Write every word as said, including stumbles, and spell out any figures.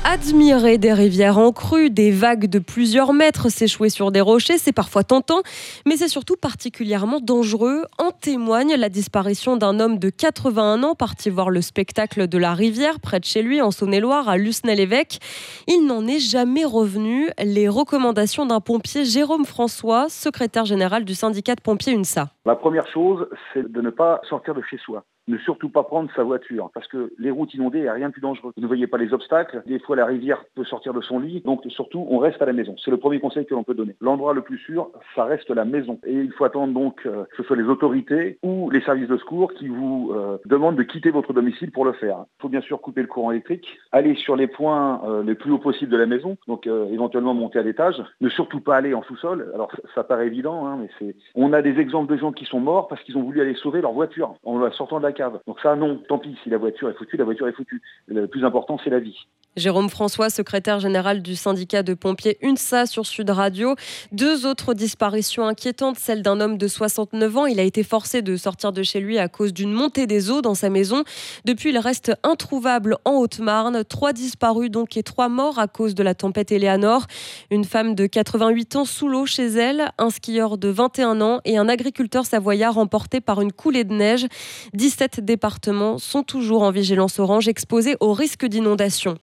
Admirer des rivières en crue, des vagues de plusieurs mètres s'échouer sur des rochers, c'est parfois tentant, mais c'est surtout particulièrement dangereux. En témoigne la disparition d'un homme de quatre-vingt-un ans parti voir le spectacle de la rivière près de chez lui en Saône-et-Loire à Lucenay-l'Évêque. Il n'en est jamais revenu. Les recommandations d'un pompier, Jérôme François, secrétaire général du syndicat de pompiers UNSA. La première chose, c'est de ne pas sortir de chez soi. Ne surtout pas prendre sa voiture, parce que les routes inondées, il n'y a rien de plus dangereux. Vous ne voyez pas les obstacles, des fois la rivière peut sortir de son lit, donc surtout on reste à la maison. C'est le premier conseil que l'on peut donner. L'endroit le plus sûr, ça reste la maison. Et il faut attendre donc euh, que ce soit les autorités ou les services de secours qui vous euh, demandent de quitter votre domicile pour le faire. Il faut bien sûr couper le courant électrique, aller sur les points euh, les plus hauts possibles de la maison, donc euh, éventuellement monter à l'étage, ne surtout pas aller en sous-sol. Alors ça, ça paraît évident, hein, mais c'est... on a des exemples de gens qui sont morts parce qu'ils ont voulu aller sauver leur voiture en la sortant de la cave. Donc ça, non, tant pis, si la voiture est foutue, la voiture est foutue. Le plus important, c'est la vie. Jérôme François, secrétaire général du syndicat de pompiers UNSA sur Sud Radio. Deux autres disparitions inquiétantes, celle d'un homme de soixante-neuf ans. Il a été forcé de sortir de chez lui à cause d'une montée des eaux dans sa maison. Depuis, il reste introuvable en Haute-Marne. Trois disparus donc et trois morts à cause de la tempête Eleanor. Une femme de quatre-vingt-huit ans sous l'eau chez elle, un skieur de vingt et un ans et un agriculteur savoyard emporté par une coulée de neige. dix-sept départements sont toujours en vigilance orange exposés au risque d'inondation.